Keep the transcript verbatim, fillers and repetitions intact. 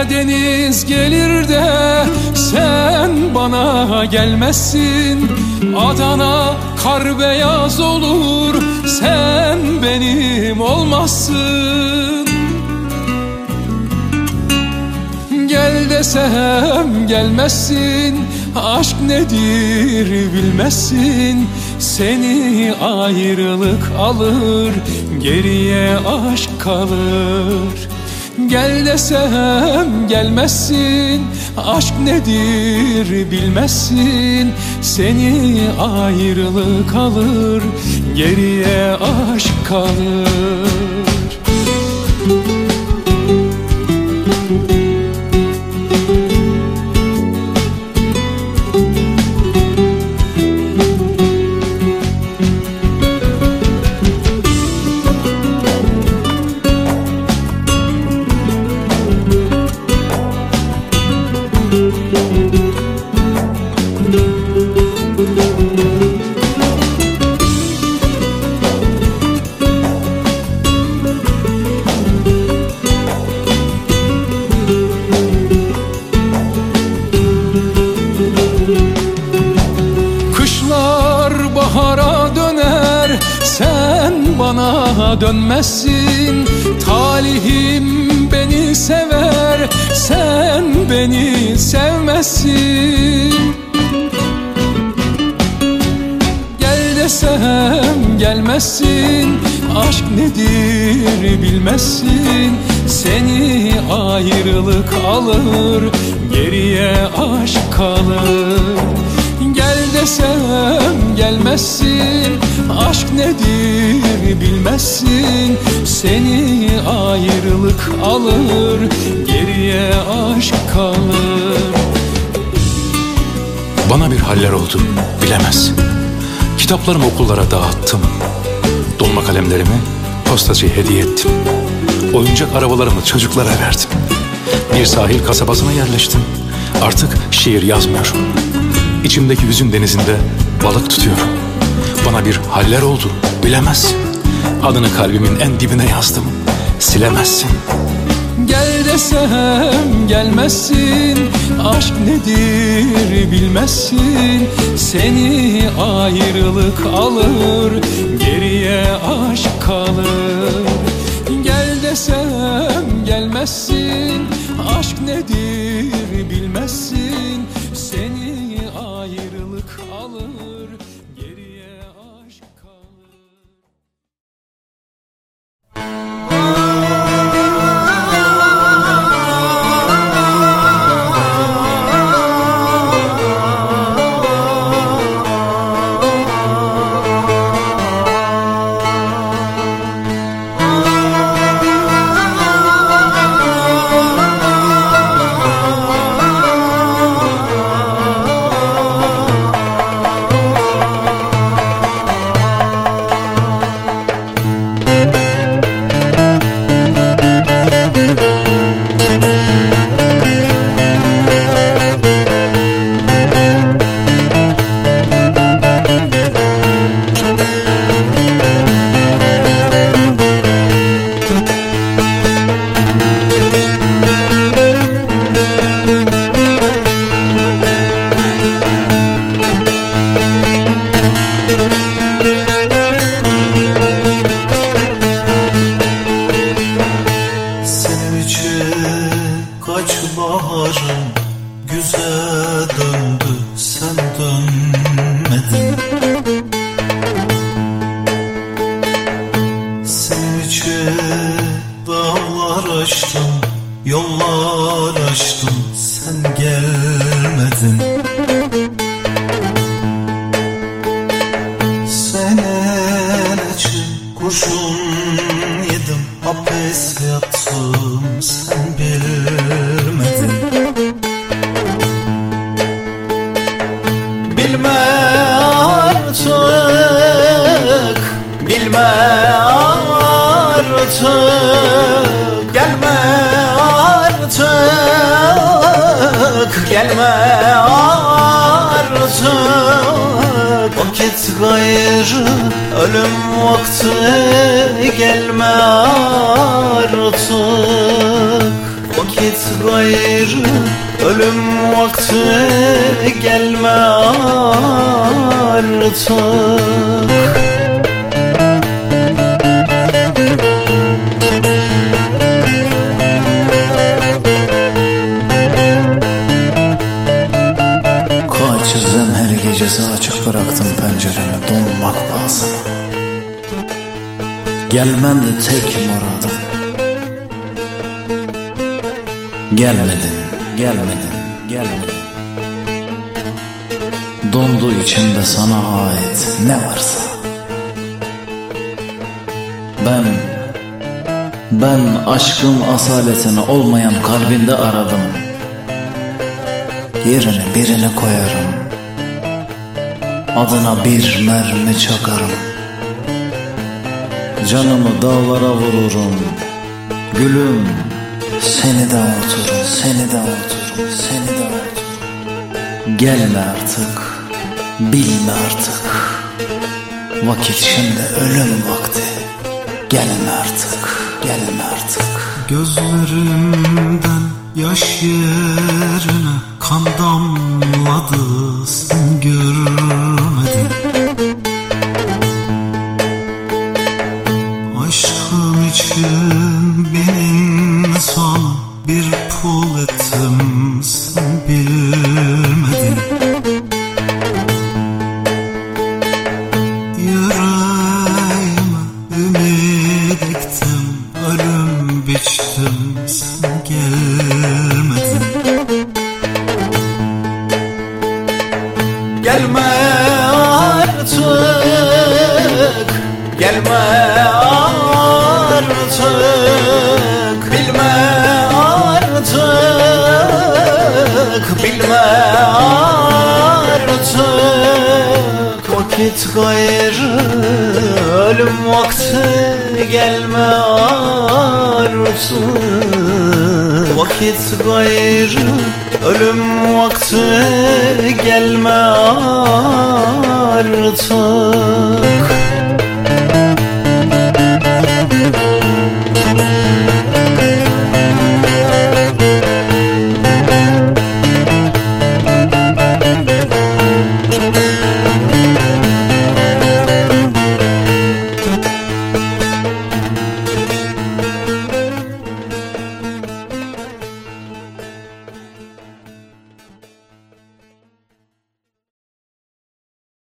Karadeniz gelir de sen bana gelmezsin. Adana kar beyaz olur, sen benim olmazsın. Gel desem gelmezsin, aşk nedir bilmezsin. Seni ayrılık alır, geriye aşk kalır. Gel desem gelmezsin, aşk nedir bilmezsin. Seni ayrılık alır, geriye aşk kalır. Kışlar bahara döner, sen bana dönmezsin. Talihim beni sever, sen beni sevmezsin. Gel desem gelmezsin, aşk nedir bilmezsin. Seni ayrılık alır, geriye aşk kalır. Gel desem gelmezsin, aşk nedir bilmezsin. Seni ayrılık alır, geriye aşk kalır. Bana bir haller oldu, bilemezsin. Kitaplarımı okullara dağıttım. Dolma kalemlerimi postacıya hediye ettim. Oyuncak arabalarımı çocuklara verdim. Bir sahil kasabasına yerleştim. Artık şiir yazmıyorum. İçimdeki hüzün denizinde balık tutuyorum. Bana bir haller oldu, bilemezsin. Adını kalbimin en dibine yazdım, silemezsin. Gel desem gelmezsin, aşk nedir bilmezsin. Seni ayrılık alır, geriye aşk kalır. Gel desem gelmezsin, aşk nedir bilmezsin. Seni ayrılık alır, geriye aşk kalır. gayrı ölüm vakti gelme artık. Her gecesi açık bıraktım penceremi donmak pahasına. Gelmen de tek muradım. Gelmedin, gelmedin, gelmedin. Dondu içimde sana ait ne varsa. Ben, ben aşkın asaletini olmayan kalbinde aradım. Yerine birini koyarım. Adına bir mermi çakarım. Canımı dağlara vururum. Gülüm seni de unuturum, seni de unuturum, seni de unuturum. Gelme artık, bilme artık. Vakit şimdi ölüm vakti. Gelme artık, gelme artık. Gözlerimden yaş yerine kan damladı, sen görmedin. Aşkın için bin insan bir pul ettim, sen bilmedin. Yüreğime ümit ektim, ölüm biçtim, sen gelmedin. Gelme artık, gelme artık, bilme artık, bilme artık. Vakit gayrı ölüm vakti gelme artık. Vakit gayrı ölüm vakti gelme artık.